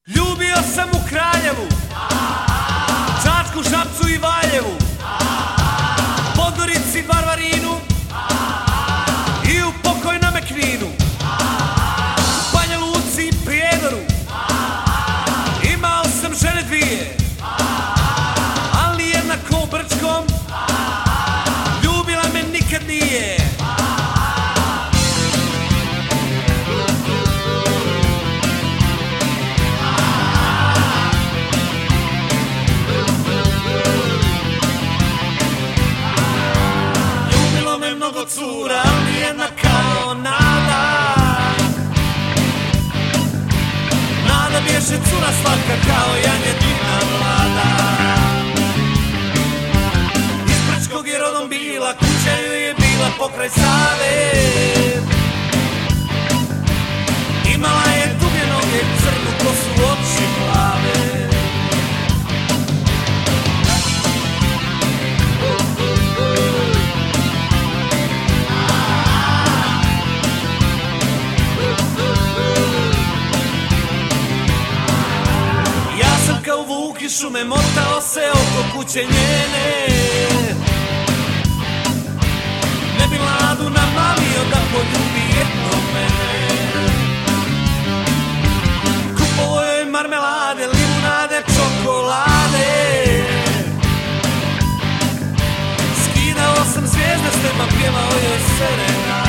Ljubio sam u Kraljevu, Čačku, Šapcu i Valjevu, Podgorici, Varvarinu i u pokojnome Kninu, Banja Luci i Prijedoru. Imao sam žene dvije, ali jedna ko Brčkom ljubila me nikad nije. Ljubilo me mnogo cura, ali jedna kao Nada. Nada bješe cura slatka kao janjetina mlada. Iz Brčkog je rodom bila, kuća joj je bila pokraj Save. Imala je duge noge, crnu kosu, oči plave. Kao vuk iz šume motao se oko kuće njene. Ne bi mladu namamio da poljubi jedno mene. Kupovao joj marmelade, limunade, čokolade. Skidao sam zvijezde s neba, pjevao joj serenade.